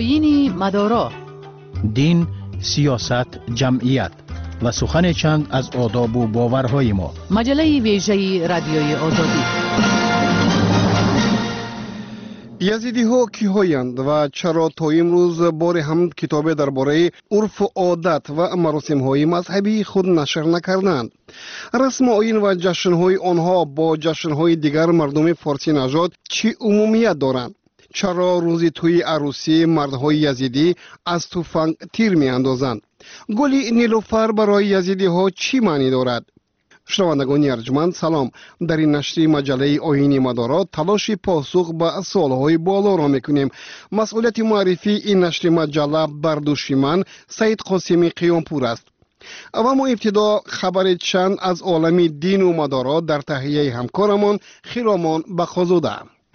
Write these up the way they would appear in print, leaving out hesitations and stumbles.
آیین مدارا. دین، سیاست، جمعیت و سخن چند از آداب و باورهای ما. مجله ویژه رادیوی آزادی. یزیدی ها کی هایند و چرا تا امروز بار هم کتاب درباره عرف و عادت و مراسم های مذهبی خود نشر نکردند؟ رسم آیین و جشن های آنها با جشن های دیگر مردم فارسی نژاد چی عمومیت دارند؟ چرا روزی توی عروسی مردهای یزیدی از تفنگ تیر می اندازند؟ گلی نیلوفر برای یزیدی ها چی معنی دارد؟ شنوندگان ارجمند سلام. در این نشر مجله آیین مدارا تلاش پاسخ به سوالهای بالا را میکنیم. مسئولیت معرفی این نشر مجله بر دوش من سید قاسمی قیامپور است. و ما ابتدا خبر چند از عالم دین و مدارا در تهیه همکارمان خیرامان بخازوده.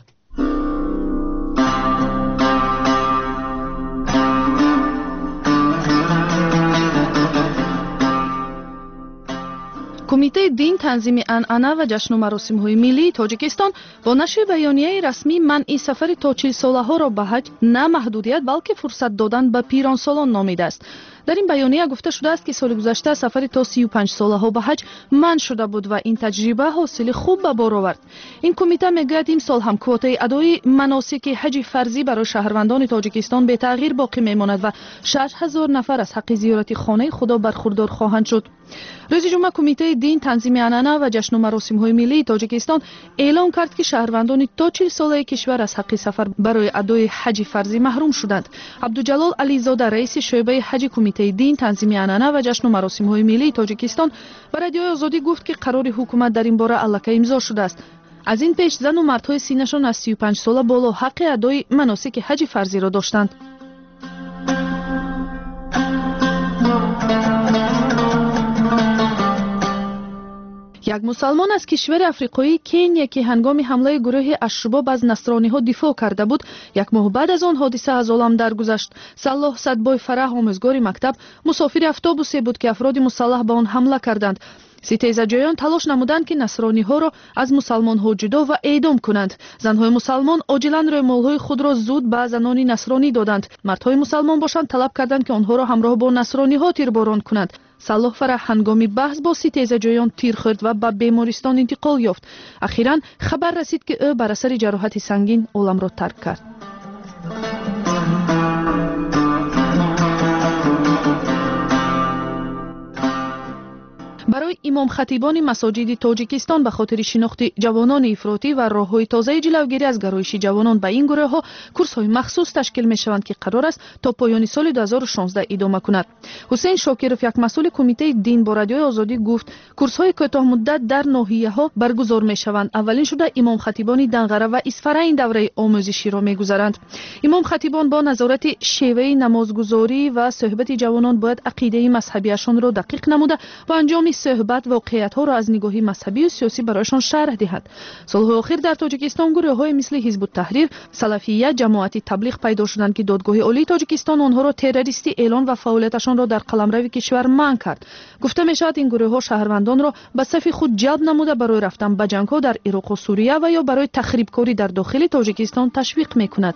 کمیته دین تنظیم عنعنه و جشن و مراسم‌های ملی تاجیکستان با نشر بیانیه رسمی منع سفر تا 40 ساله‌ها را به حج نه محدودیت بلکه فرصت دادن به پیرانسالان نامیده است. در این بیانیه گفته شده است که سال گذشته سفر تا 35 ساله‌ها به حج منع شده بود و این تجربه حاصل خوب به بار آورد. این کمیته میگوید این سال هم کوته ادای مناسک حج فرضی برای شهروندان تاجیکستان به تغییر باقی میماند و 6000 نفر از حق زیارت خانه خدا برخوردار خواهند شد. روز جمعه کمیته دین تنظیم عنعنه و جشن و مراسم‌های ملی تاجیکستان اعلام کرد که شهروندان تا 40 ساله کشور از حق سفر برای ادای حج فرضی محروم شدند. عبدالجلال علیزاده رئیس شعبه حج کمیته دین تنظیم عنعنه و جشن و مراسم‌های ملی تاجیکستان به رادیوی آزادی گفت که قرار حکومت در این باره الکی امضا شده است. از این پیش زن و مردهای سینه‌شان از 35 ساله بالا حق ادای مناسک حج فرضی را داشتند. یک مسلمان از کشور افریقایی کنیا که هنگام حمله گروه الشباب از نصرانی‌ها دفاع کرده بود، یک ماه بعد از آن حادثه از عالم درگذشت. صلاح صدبای فرح آموزگار مکتب مسافر اتوبوسی بود که افراد مسلح به آن حمله کردند. ستیزجویان تلاش نمودند که نصرانی‌ها را از مسلمان‌ها جدا و اعدام کنند. زن‌های مسلمان عاجلاً روی مال‌های خود را زود به زنان نصرانی دادند. مردهای مسلمان باشند طلب کردند که آنها را همراه با نصرانی‌ها تیرباران کنند. صلاح فرح هنگامی بحث با ستیزجویان تیر خورد و به بیمارستان انتقال یافت. اخیراً خبر رسید که او بر اثر جراحت سنگین عالم را ترک کرد. برای امام خطیبان مساجد تاجیکستان به خاطر شناخت جوانان افراطی و راه‌های تازه جلوگیری از گرایش جوانان به این گروه‌ها کورس‌های مخصوص تشکیل می‌شوند که قرار است تا پایان سال 2016 ادامه کند. حسین شاکرов یک مسئول کمیته دین با رادیوی آزادی گفت کورس‌های کوتاه مدت در ناحیه‌ها برگزار می‌شوند. اولین شده امام خطیبان دنغره و اسفره این دوره آموزشی را می‌گذرند. امام خطیبان با نظارت شیوه نمازگزاری و صحبت جوانان باید عقیده مذهبیشان را دقیق نموده و انجام صحبت واقعیت‌ها را از نگاهی مذهبی و سیاسی برایشان شرح دهد. سال‌های اخیر در تاجیکستان گروه‌های مثل حزب التحریر، سلفیه، جماعت تبلیغ پیدا شدند که دادگاه عالی تاجیکستان آنها را تروریستی اعلان و فعالیتشان را در قلمرو کشور منع کرد. گفته می‌شود این گروه‌ها شهروندان را به صف خود جلب نموده برای رفتن به جنگ‌ها در عراق و سوریه و یا برای تخریبکاری در داخل تاجیکستان تشویق می‌کند.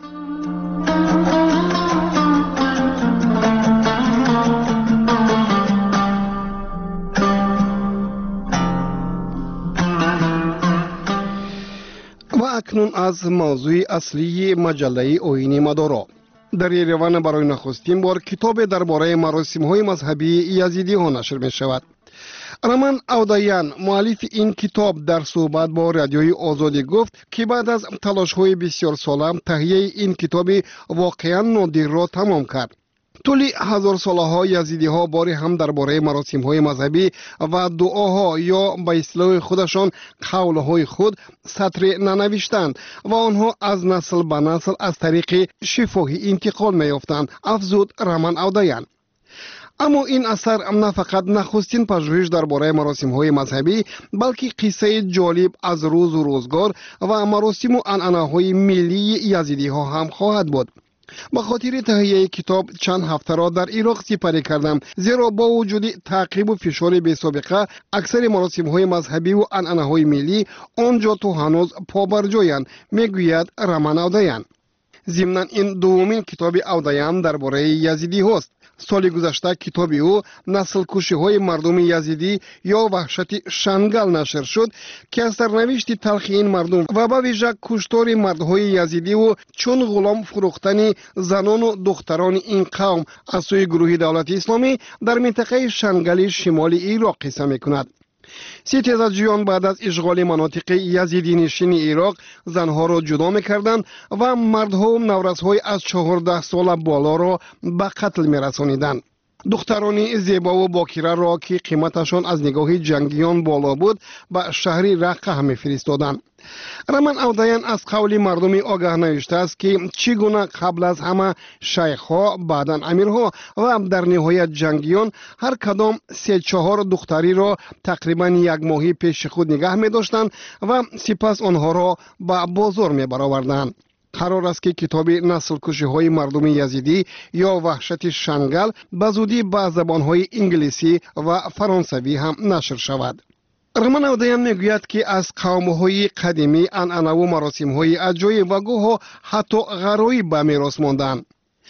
و اکنون از موضوع اصلی مجله آیین مدارا. در یریوان برای نخستین بار کتاب درباره مراسم‌های مذهبی یزیدی ها نشر می شود. رمان اودایان مؤلف این کتاب در صحبت با رادیوی آزادی گفت که بعد از تلاش‌های بسیار ساله تهیه این کتاب واقعاً نادر را تمام کرد. طول 1000 سالها یزیدی ها باری هم درباره مراسم های مذهبی و دعاها یا به اصطلاح خودشان قولهای خود سطر ننوشتند و آنها از نسل به نسل از طریق شفاهی انتقال میافتند، افزود رمان اودایان. اما این اثر نه فقط نخستین پژوهش درباره مراسم های مذهبی بلکه قصه جالب از روز و روزگار و مراسم و عنعنه های ملی یزیدی ها هم خواهد بود. به خاطر تهیه کتاب چند هفته را در عراق سپری کردم، زیرا با وجود تعقیب و فشار بی سابقه اکثر مراسم های مذهبی و عنعنه های ملی آنجا تو هنوز پا بر جایند، میگوید رمان اودایان. ضمن این دومین کتاب اودایم درباره یزیدی هست. سال گذشته کتابی او نسل کشی های مردم یزیدی یا وحشت شنگل نشر شد که از سرنوشت تلخ این مردم و به ویژه کشتار مردهای یزیدی و چون غلام فروختن زنان و دختران این قوم از سوی گروه دولت اسلامی در منطقه شنگل شمال عراق قصه میکند. ستیزجویان بعد از اشغال مناطق یزیدی نشین عراق زنها را جدا میکردند و مردها و نورسهای از 14 سال بالا را به قتل میرسانیدند. دختران زیبا و باکره را که قیمتشان از نگاه جنگیان بالا بود به شهر رقه میفرستادند. رمان اودایم از قول مردم آگاه نوشته است که چگونه قبل از همه شیخ‌ها، بعداً امیرها و در نهایت جنگیان هر کدام 3-4 دختری را تقریباً 1 ماهی پیش خود نگه می داشتند و سپس آنها را به بازار می برآوردند. قرار است که کتاب نسل کشی های مردم یزیدی یا وحشت شنگل به زودی به زبانهای انگلیسی و فرانسوی هم نشر شود. رمان اودایم میگوید که از قوم‌های قدیمی عنعنه و مراسم‌های عجایب و گاه حتی غرایب به میراث ماندند.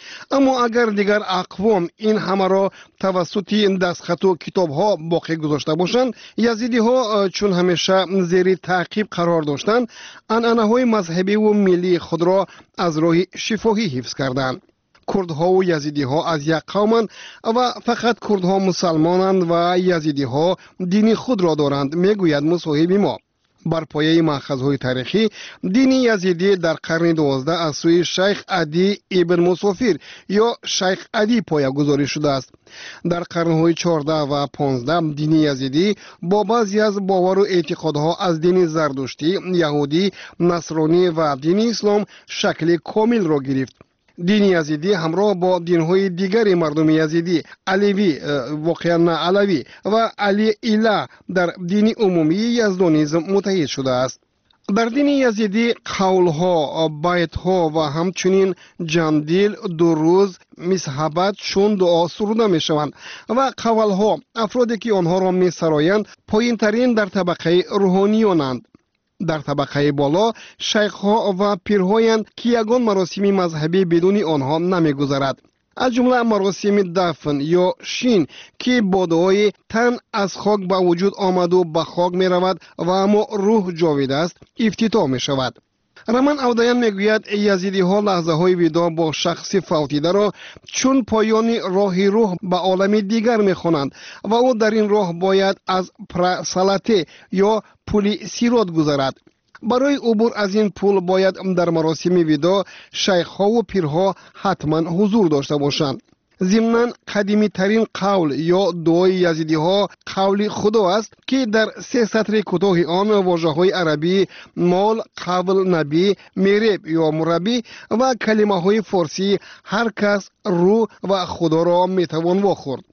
اما اگر دیگر اقوام این همه را توسط دستخط و کتاب‌ها باقی گذاشته باشند، یزیدی‌ها چون همیشه زیر تعقیب قرار داشتند، عنعنه‌های مذهبی و ملی خود را از راه شفاهی حفظ کردند. کردها و یزیدی‌ها از یک قومند و فقط کردها مسلمانند و یزیدی‌ها دین خود را دارند، میگوید مصاحب ما. بر پایه مأخذهای تاریخی دین یزیدی در قرن 12 از سوی شیخ عدی ابن مسافر یا شیخ عدی پایه‌گذاری شده است. در قرن‌های 14 و 15 دین یزیدی با بعضی از باور و اعتقادها از دین زردشتی، یهودی، نصرانی و دین اسلام شکل کامل را گرفت. دین یزیدی همراه با دین‌های دیگر مردم یزیدی، علیوی، واقعا نه علوی و علی اله در دین عمومی یزدانیسم متحد شده است. در دین یزیدی قولها، بیتها و همچنین جندیل، دروز، مصحبت چون دعا سروده می شوند و قولها افرادی که آنها را می سرایند پایین ترین در طبقه روحانیانند. در طبقه بالا شیخ‌ها و پیرهایند که یگان مراسم مذهبی بدون آنها نمی‌گذرد. از جمله مراسم دفن یا شین که با دعای تن از خاک به وجود آمد و به خاک می‌رود و اما روح جاوید است افتتاح می‌شود. رمان اودایم میگوید یزیدی‌ها لحظه‌های وداع با شخص فوتیده را چون پایان راه روح به عالم دیگر می‌خوانند و او در این راه باید از پرسلطه یا پل صراط گذرد. برای عبور از این پل باید در مراسم وداع شیخ‌ها و پیرها حتما حضور داشته باشند. ضمناً قدیمی ترین قول یا دعای یزیدی‌ها قول خدا است که در 3 سطر کوتاه آن واژه‌های عربی مال، قول، نبی، میرب یا مربی و کلمه‌های فارسی هر کس، روح و خدا را میتوان واخورد.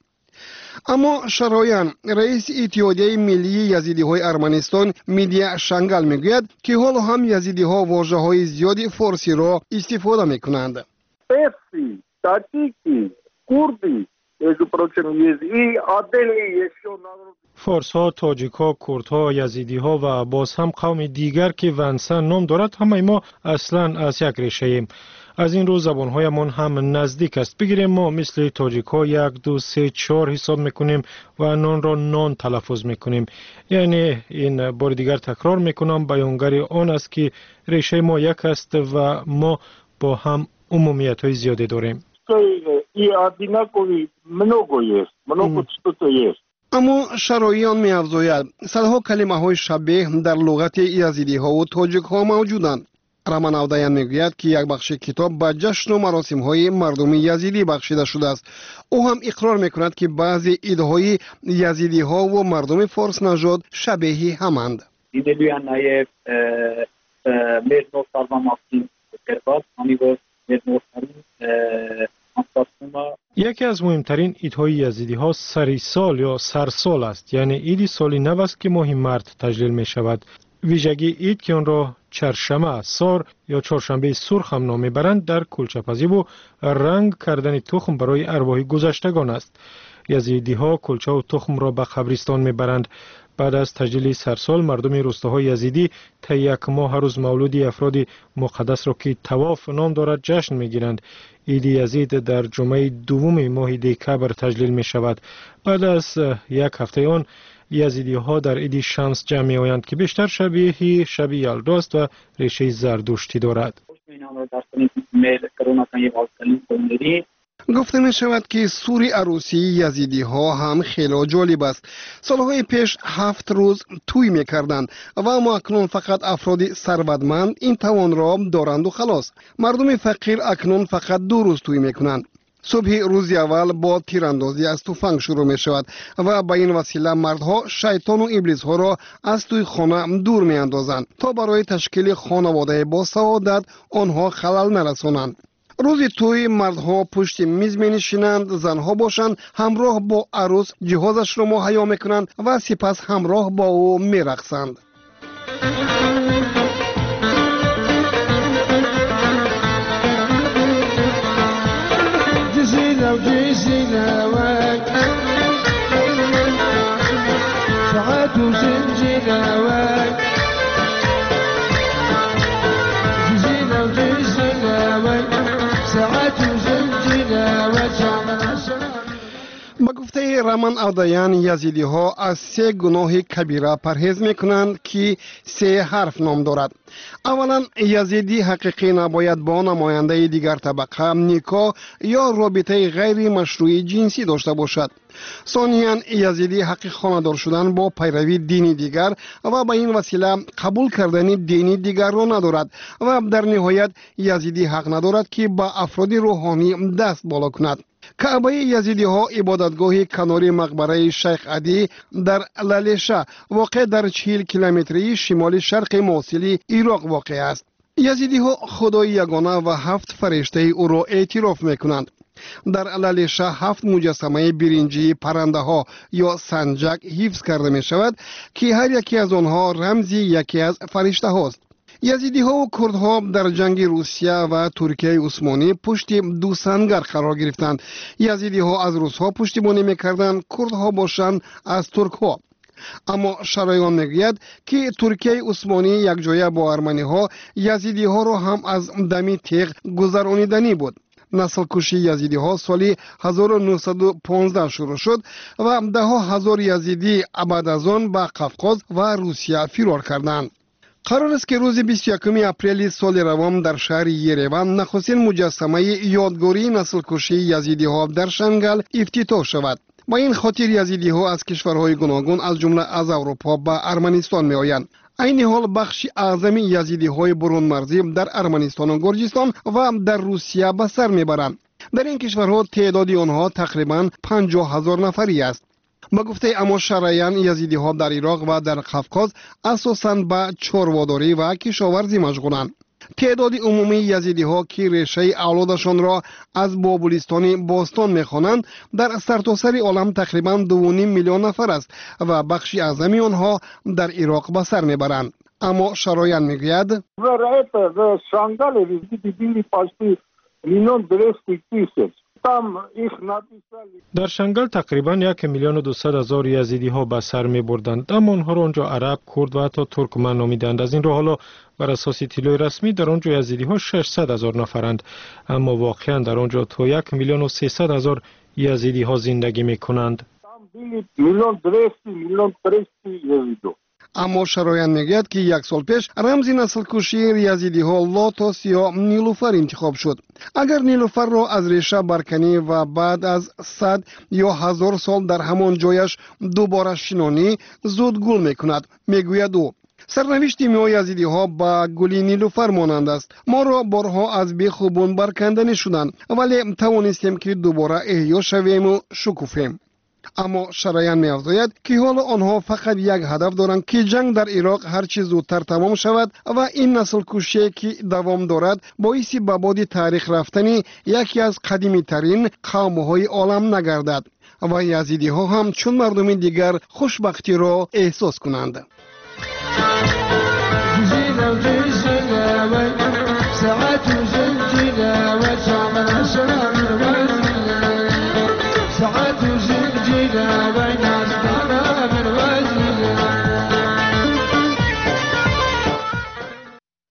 اما شرایان رئیس اتحادیه ملی یزیدی‌های ارمنستان میدیا شنگل میگوید که حال هم یزیدی‌ها واژه‌های زیادی فارسی را استفاده میکنند. فارسی، تاجیکی، کردی، فارس ها، تاجیک ها، کرد ها، یزیدی ها و باز هم قوم دیگر که ونسن نام دارد همه ما اصلا از یک ریشه ایم. از این رو زبان هایمان هم نزدیک است. بگیریم ما مثل تاجیک ها 1 2 3 4 حساب میکنیم و نان را نان تلفظ میکنیم. یعنی این بار دیگر تکرار میکنم، بیانگر آن است که ریشه ما یک است و ما با هم عمومیت های زیادی داریم. اما شرایان می افزاید صدها کلمه های شبیه در لغت یزیدی ها و تاجیک ها موجودند. رمان اودایم میگوید که یک بخش کتاب به جشن و مراسم های مردم یزیدی بخشیده شده است. او هم اقرار میکند که بعضی ایده های یزیدی ها و مردم فارس نژاد شبیه همند. یکی از مهمترین ایدهای یزیدی ها سری سال یا سرسال است، یعنی ایدی سالی نو است که ماه مرد تجلیل می شود. ویژگی اید که آن را چهارشنبه سار یا چهارشنبه سرخ هم نام میبرند در کلچه‌پزی و رنگ کردن تخم برای ارواح گذشتگان است. یزیدی ها کلچه و تخم را به قبرستان میبرند. بعد از تجلیل سرسال مردم روستاهای یزیدی تا یک ماه روز مولودی افراد مقدس را که طواف نام دارد جشن میگیرند. عید یزید در جمعه دوم ماه دکبر تجلیل می شود. بعد از یک هفته آن یزیدی ها در عید شمس جمع می آیند که بیشتر شبیه شب یلدا است و ریشه زردشتی دارد. گفته می شود که سوری عروسی یزیدی ها هم خیلی جالب است. سالهای پیش 7 روز توی می کردند و اما اکنون فقط افراد ثروتمند این توان را دارند و خلاص. مردم فقیر اکنون فقط 2 روز توی می کنند. صبح روز اول با تیراندازی از تفنگ شروع می شود و با این وسیله مردها شیطان و ابلیس ها را از توی خانه دور می اندازند تا برای تشکیل خانواده با سعادت آنها خلل نرسانند. روز توی مردها پشت میز می نشینند، زنها باشند همراه با عروس جهازش را مهیا می کنند و سپس همراه با او می رقصند. با گفته رمان اودایان یزیدی ها از 3 گناه کبیره پرهیز میکنند که 3 حرف نام دارد. اولا یزیدی حقیقی نباید با نماینده دیگر طبقه نیکا یا رابطه غیر مشروعی جنسی داشته باشد. ثانیاً یزیدی حق خانه‌دار شدن با پیروی دینی دیگر و با این وسیله قبول کردن دینی دیگر را ندارد و در نهایت یزیدی حق ندارد که با افراد روحانی دست بالا کند. کعبه یزیدی ها عبادتگاه کناری مقبره شیخ عدی در لالشا واقع در 40 کیلومتری شمال شرق موصل عراق واقع است. یزیدی ها خدای یگانه و 7 فرشته او را اعتراف میکنند. در لالشا 7 مجسمه برنجی پرنده ها یا سنجق حفظ کرده می شود که هر یکی از آنها رمزی یکی از فرشته هاست. یزیدی ها و کرد ها در جنگ روسیه و ترکیه عثمانی پشت 2 سنگر قرار گرفتند. یزیدی ها از روس ها پشتیبانی میکردند، کرد ها باشند از ترک ها. اما شرایان میگوید که ترکیه عثمانی یک جایه با ارمنی ها یزیدی ها را هم از دمی تیغ گذرانیدنی بود. نسل کشی یزیدی ها سال 1915 شروع شد و 10,000 یزیدی بعد از آن به قفقاز و روسیه فرار کردند. قرار است که روز 21 اپریل سال روان در شهر یریوان نخستین مجسمه یادگاری نسل کشی یزیدی ها در شنگل افتتاح شود. با این خاطر یزیدی ها از کشورهای گوناگون از جمله از اروپا به ارمنستان می آیند. این حال بخش اعظم یزیدی های برون مرزی در ارمنستان و گرجستان و در روسیه به سر می برند. در این کشورها تعداد آنها تقریبا 50,000 نفری است. با گفته اما شرایان یزیدی ها در عراق و در قفقاز اساساً به چرواداری و کشاورزی مشغولند. تعداد عمومی یزیدی ها که ریشه اولادشان را از بابلیستان باستان میخوانند در سرتاسر عالم تقریبا 2.5 میلیون نفر است و بخشی اعظمی آنها در عراق به سر میبرند. اما شرایان میگوید در شنگل تقریبا 1,200,000 یزیدی ها به سر می بردند، اما آنها را آنجا عرب، کرد و حتی ترکمن نامیدند. از این رو حالا بر اساس اطلاع رسمی در آنجا یزیدی ها 600,000 نفرند، اما واقعا در آنجا تا 1,300,000 یزیدی ها زندگی می کنند. اما شرایان میگوید که 1 سال پیش رمز نسل کشی یزیدی ها لاتوس یا نیلوفر انتخاب شد. اگر نیلوفر را از ریشه برکنی و بعد از 100 یا 1000 سال در همان جایش دوباره شنانی زود گل میکند. میگوید او سرنوشت ما یزیدی ها با گلی نیلوفر مانند است. ما را بارها از بیخوبون برکندنی شدند ولی توانستیم که دوباره احیا شویم و شکوفیم. اما شرایان می افزاید که حالا آنها فقط یک هدف دارند که جنگ در عراق هر چه زودتر تمام شود و این نسل کشی که دوام دارد باعث به باد تاریخ رفتنی یکی از قدیمی ترین قوم های عالم نگردد و یزیدی ها هم چون مردم دیگر خوشبختی را احساس کنند. توزه